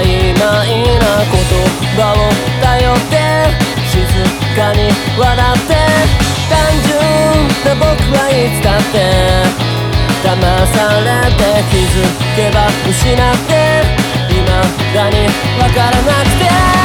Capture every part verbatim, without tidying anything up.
曖昧な言葉を頼って静かに笑って単純な僕はいつだって騙されて気づけば失って未だにわからなくて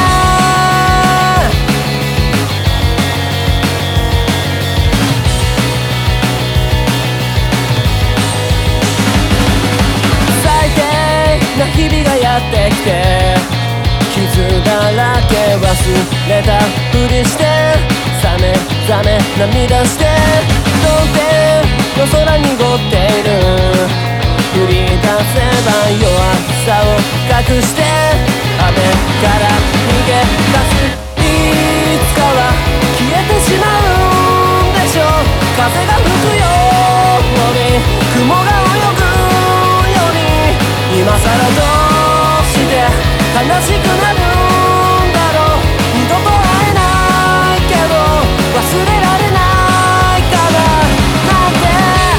日々がやってきて傷だらけ忘れたふりしてさめざめ涙してどん天の空濁っている振り出せば弱さを隠して雨から逃げ出すいつかは消えてしまうんでしょう風が吹くように雲が泳ぐ今さらどうして悲しくなるんだろう二度と会えないけど忘れられないからなんて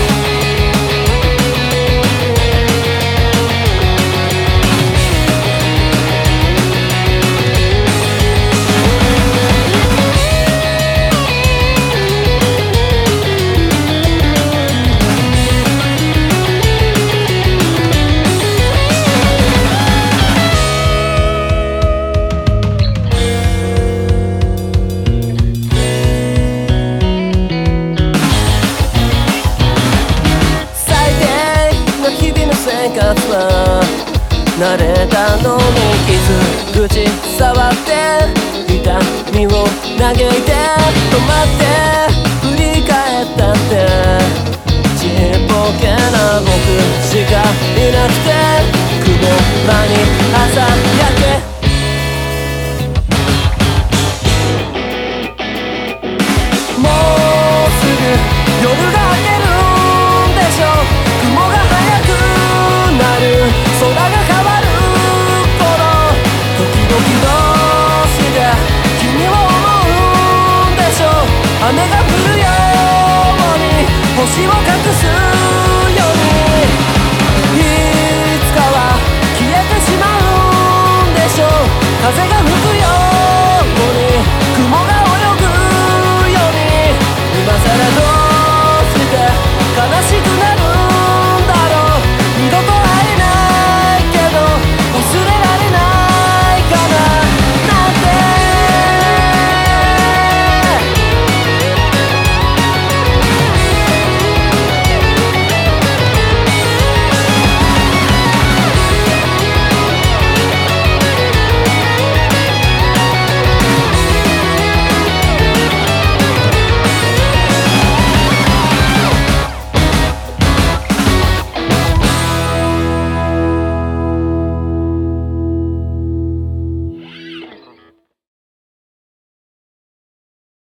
慣れたのに傷口触って痛みを嘆いて止まって振り返ったってちっぽけな僕しかいなくて雲間に